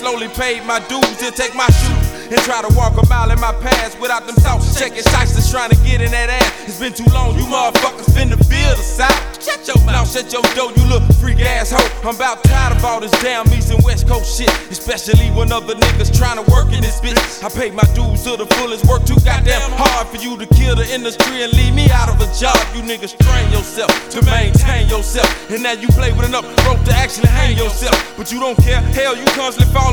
slowly paid my dues. He'll take my shoes and try to walk a mile in my past without them thoughts. Checking shysters trying to get in that ass. It's been too long, you motherfuckers finna feel the south. Shut your mouth, shut your door, you little freak asshole. I'm about tired of all this damn East and West Coast shit, especially when other niggas trying to work in this bitch. I paid my dues to the fullest, work too goddamn hard for you to kill the industry and leave me out of a job. You niggas train yourself to maintain yourself, and now you play with enough rope to actually hang yourself. But you don't care, hell, you constantly fall